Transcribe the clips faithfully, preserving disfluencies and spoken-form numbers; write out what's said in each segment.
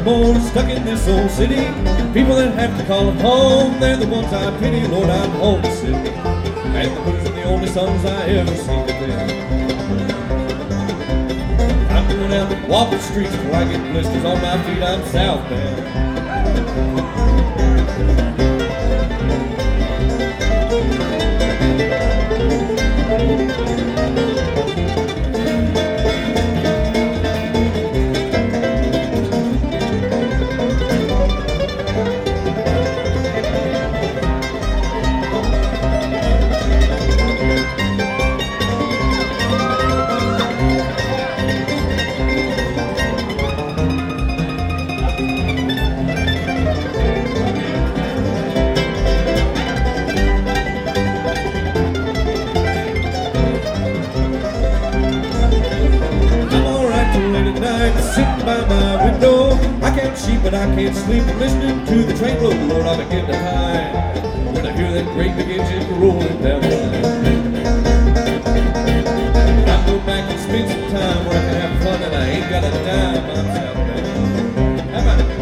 more stuck in this old city. People that have to call home, they're the ones I pity. Lord, I'm homesick, and the blues are the only songs I ever sing to them. I'm going out and walk the streets till I get blisters on my feet. I'm southbound. Sitting by my window, I can't sheep but I can't sleep. Listening to the train roll, Lord, I begin to hide when I hear that great big engine rolling down the line. I go back and spend some time where I can have fun and I ain't got a dime. I'm southbound. How about it?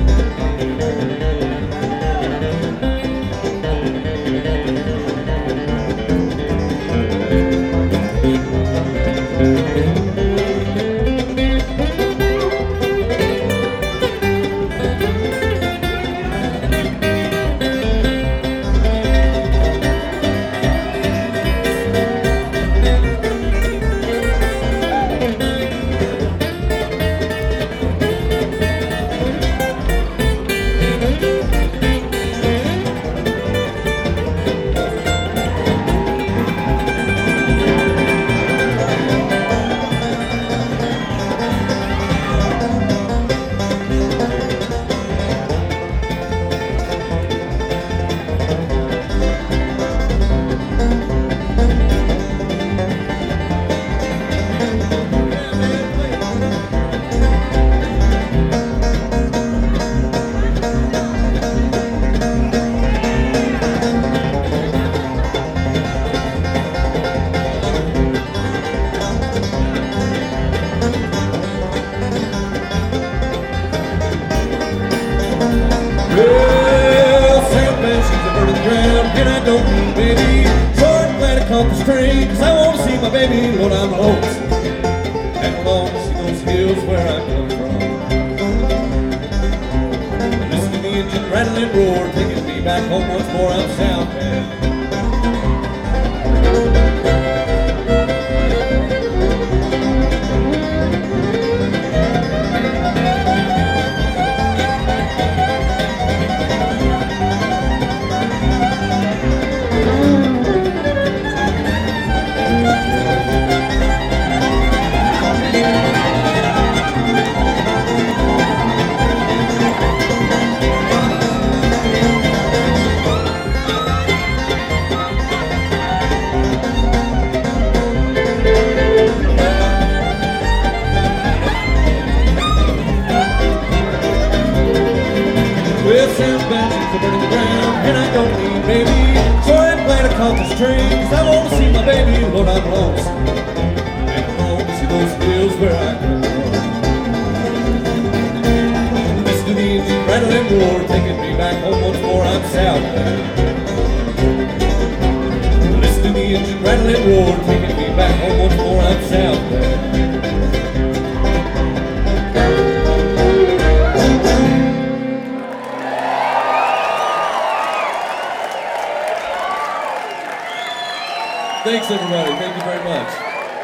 Thanks, everybody. Thank you very much.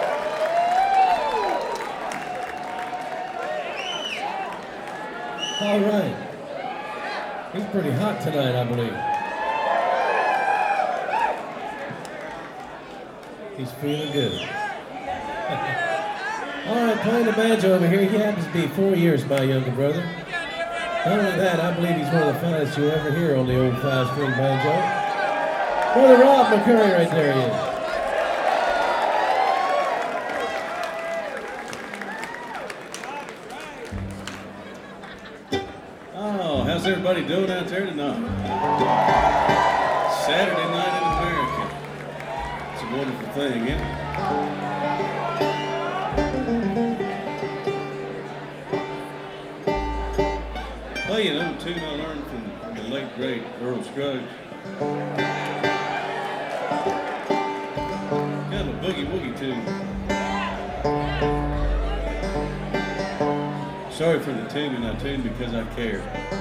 All right. He's pretty hot tonight, I believe. He's feeling good. All right, playing the banjo over here. He happens to be four years my younger brother. Not only that, I believe he's one of the finest you ever hear on the old five-string banjo. Brother Rob McCurry right there he is. How's everybody doing out there tonight? Saturday night in America. It's a wonderful thing, isn't it? play an old tune I learned from the late great Earl Scruggs. Kind of a boogie woogie tune. Sorry for the tuning, I tuned because I care.